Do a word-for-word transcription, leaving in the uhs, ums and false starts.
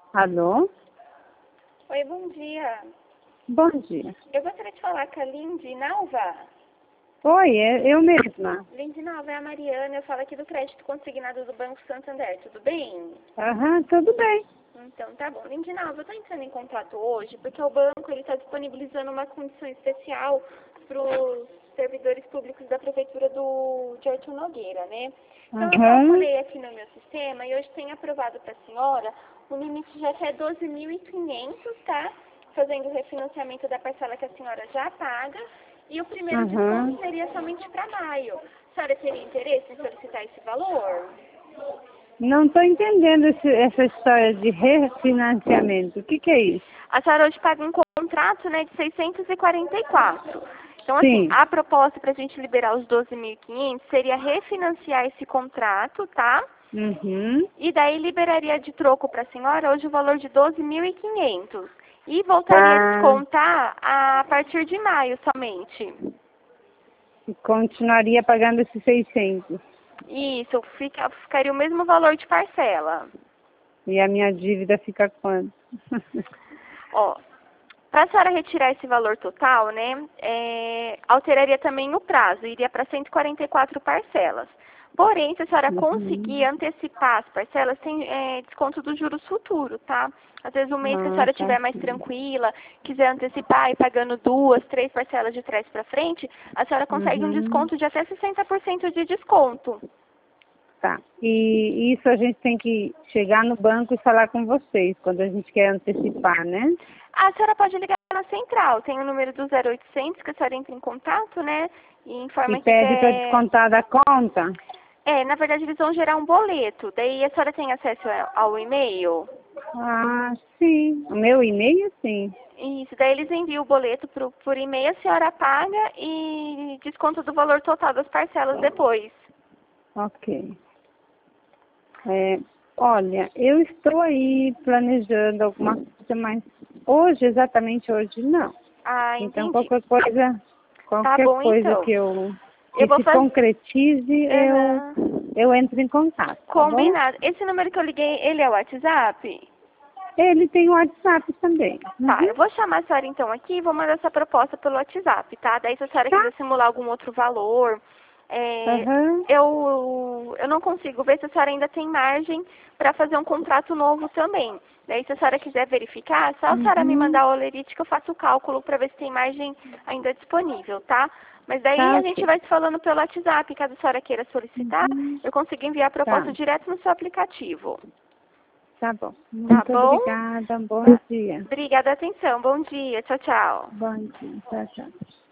Alô? Oi, bom dia. Bom dia. Eu gostaria de falar com a Lindy Nalva. Oi, é eu mesma. Lindy Nalva, é a Mariana, eu falo aqui do crédito consignado do Banco Santander, tudo bem? Aham, tudo bem. Então, tá bom. Lindy Nalva, eu estou entrando em contato hoje porque o banco está disponibilizando uma condição especial para os servidores públicos da Prefeitura do, de Artur Nogueira, né? Então, eu Aham. calculei aqui no meu sistema e hoje tem aprovado para a senhora o limite já que é doze mil e quinhentos, tá? Fazendo o refinanciamento da parcela que a senhora já paga. E o primeiro Aham. desconto seria somente para maio. A senhora teria interesse em solicitar esse valor? Não estou entendendo esse, essa história de refinanciamento. O que, que é isso? A senhora hoje paga um contrato, né, de seiscentos e quarenta e quatro. Então, assim, Sim. a proposta para a gente liberar os doze mil e quinhentos seria refinanciar esse contrato, tá? Uhum. E daí liberaria de troco para a senhora hoje o valor de doze mil e quinhentos. E voltaria a Ah, descontar a partir de maio somente. continuaria pagando esses seiscentos. Isso, fica, ficaria o mesmo valor de parcela. E a minha dívida fica quanto? Ó, para a senhora retirar esse valor total, né, é, alteraria também o prazo, iria para cento e quarenta e quatro parcelas. Porém, se a senhora conseguir Uhum. antecipar as parcelas, tem é, desconto dos juros futuro, tá? Às vezes, um mês que a Ah, senhora tá. estiver mais tranquila, quiser antecipar e pagando duas, três parcelas de trás para frente, a senhora consegue um Uhum. desconto de até sessenta por cento de desconto. Tá. E isso a gente tem que chegar no banco e falar com vocês, quando a gente quer antecipar, né? A senhora pode ligar na central, tem o número do zero oitocentos que a senhora entra em contato, né? E E informa que pede para quer... descontar da conta. É, na verdade eles vão gerar um boleto, daí a senhora tem acesso ao e-mail? Ah, sim. O meu e-mail, sim. Isso, daí eles enviam o boleto pro, por e-mail, a senhora paga e desconta do valor total das parcelas depois. Ok. É, olha, eu estou aí planejando alguma coisa, mas hoje, exatamente hoje, não. Ah, Então, entendi. qualquer coisa, Tá qualquer bom coisa então. que eu Eu que vou se fazer... concretize, eu, Uhum. eu entro em contato, tá bom? Combinado. Esse número que eu liguei, ele é o WhatsApp? Ele tem o WhatsApp também. Tá, Uhum. eu vou chamar a senhora então aqui e vou mandar essa proposta pelo WhatsApp, tá? Daí se a senhora Tá? quiser simular algum outro valor, é, Aham. eu, eu não consigo ver se a senhora ainda tem margem para fazer um contrato novo também. Daí se a senhora quiser verificar, é só a senhora me Uhum. mandar o olerite que eu faço o cálculo para ver se tem margem ainda disponível, tá? Mas daí Tá, a gente ok. vai se falando pelo WhatsApp, caso a senhora queira solicitar, Uhum. eu consigo enviar a Tá, proposta direto no seu aplicativo. tá bom. Tá Muito bom? obrigada. Bom Tá. dia. Obrigada a atenção. Bom dia. Tchau, tchau. Bom dia. Tchau, tchau.